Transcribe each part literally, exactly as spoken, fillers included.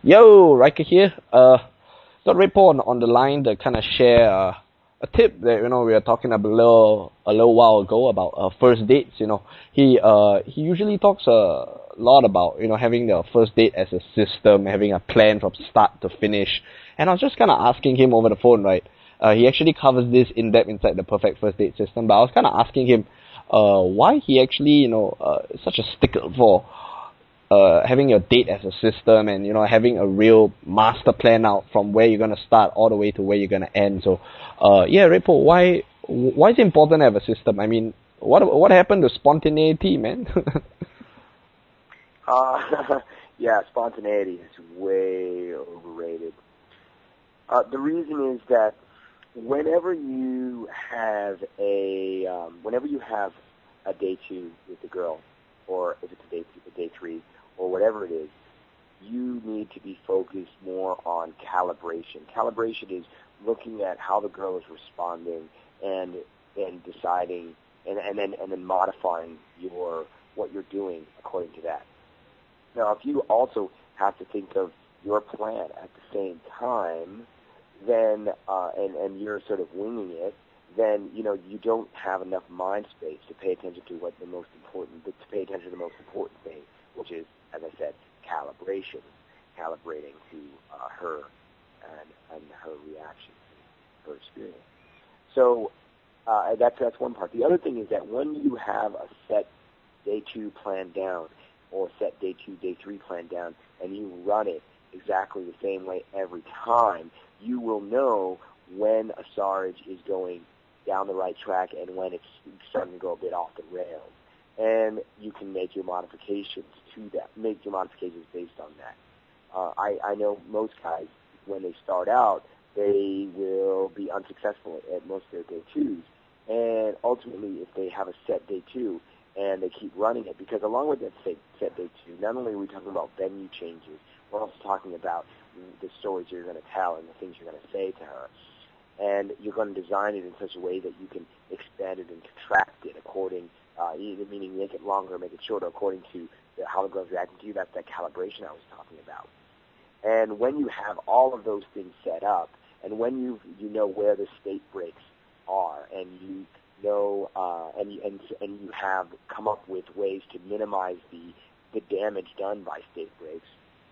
Yo, Riker here. Uh, got Repo on, on the line to kind of share uh, a tip that you know we were talking a little a little while ago about uh, first dates. You know, he uh he usually talks a lot about you know having the first date as a system, having a plan from start to finish. And I was just kind of asking him over the phone, right? Uh, he actually covers this in depth inside the Perfect First Date System. But I was kind of asking him, uh, why he actually you know uh, is such a stickler for Uh, having your date as a system and, you know, having a real master plan out from where you're going to start all the way to where you're going to end. So, uh, yeah, Repo, why, why is it important to have a system? I mean, what, what happened to spontaneity, man? uh, yeah, spontaneity is way overrated. Uh, the reason is that whenever you have a, um, whenever you have a day two with the girl, or if it's a day, a day three, or whatever it is, you need to be focused more on calibration. Calibration is looking at how the girl is responding and and deciding and, and then and then modifying your what you're doing according to that. Now, if you also have to think of your plan at the same time, then uh, and and you're sort of winging it, then you know you don't have enough mind space to pay attention to what the most important to pay attention to the most important thing, which is, as I said, calibration, calibrating to uh, her and and her reaction, her experience. So uh, that's that's one part. The other thing is that when you have a set day two plan down, or set day two, day three plan down, and you run it exactly the same way every time, you will know when a Sarge is going down the right track and when it's starting to go a bit off the rails. And you can make your modifications to that, make your modifications based on that. Uh, I, I know most guys, when they start out, they will be unsuccessful at most of their day twos. And ultimately, if they have a set day two and they keep running it, because along with that set, set day two, not only are we talking about venue changes, we're also talking about the stories you're going to tell and the things you're going to say to her. And you're going to design it in such a way that you can expand it and contract it according, uh, either meaning make it longer or make it shorter according to the, how the girl's reacting to you. That's that calibration I was talking about. And when you have all of those things set up, and when you you know where the state breaks are, and you know, uh, and you, and and you have come up with ways to minimize the the damage done by state breaks,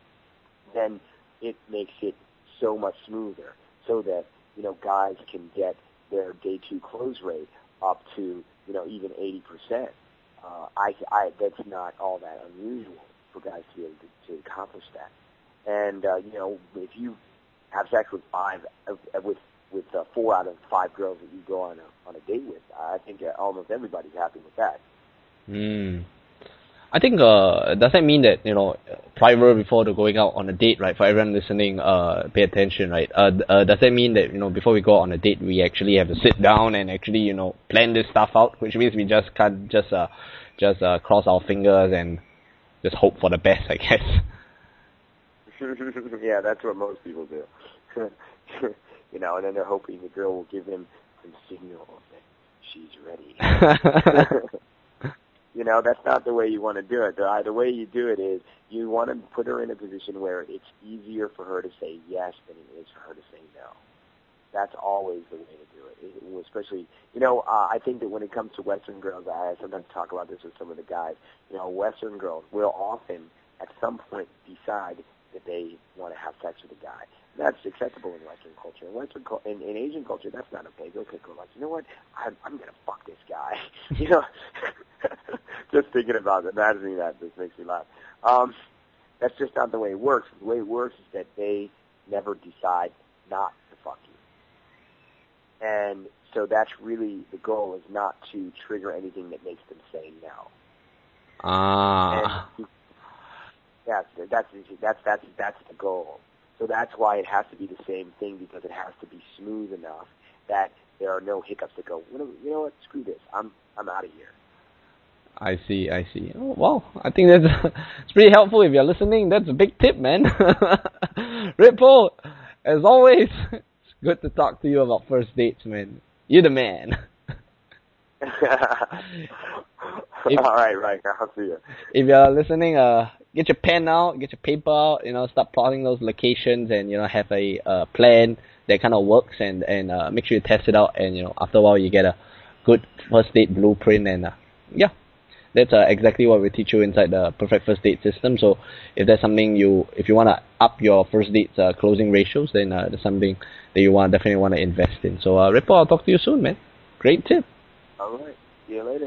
then it makes it so much smoother, so that you know, guys can get their day two close rate up to, you know, even eighty percent. Uh, I, I, that's not all that unusual for guys to be able to, to accomplish that. And, uh, you know, if you have sex with five, uh, with, with uh, four out of five girls that you go on a, on a date with, I think uh, almost everybody's happy with that. Hmm. I think, uh, does that mean that, you know, prior before the going out on a date, right, for everyone listening, uh, pay attention, right, uh, uh, does that mean that, you know, before we go on a date, we actually have to sit down and actually, you know, plan this stuff out, which means we just can't just, uh, just, uh, cross our fingers and just hope for the best, I guess. Yeah, that's what most people do. You know, and then they're hoping the girl will give them some signal that she's ready. You know, that's not the way you want to do it. The, the way you do it is you want to put her in a position where it's easier for her to say yes than it is for her to say no. That's always the way to do it. it especially, you know, uh, I think that when it comes to Western girls, I sometimes talk about this with some of the guys, you know, Western girls will often at some point decide that they want to have sex with a guy. That's acceptable in Western culture. In Western, in, in Asian culture, that's not okay. They'll go like, you know what? I'm, I'm gonna fuck this guy. You know, just thinking about it, imagining that just makes me laugh. Um, that's just not the way it works. The way it works is that they never decide not to fuck you, and so that's really the goal, is not to trigger anything that makes them say no. Ah. And that's that's that's that's that's the goal. So that's why it has to be the same thing, because it has to be smooth enough that there are no hiccups that go, you know what, screw this, I'm I'm out of here. I see, I see. Oh, well, I think that's it's pretty helpful if you're listening. That's a big tip, man. Repo, as always, it's good to talk to you about first dates, man. You're the man. If, all right, right. I'll see you. If you're listening, uh, get your pen out, get your paper out, you know, start plotting those locations, and you know, have a uh, plan that kind of works, and and uh, make sure you test it out, and you know, after a while you get a good first date blueprint, and uh, yeah, that's uh, exactly what we teach you inside the Perfect First Date system. So if there's something you, if you want to up your first date uh, closing ratios, then uh, there's something that you want definitely want to invest in. So uh, Ripple, I'll talk to you soon, man. Great tip. All right. See you later.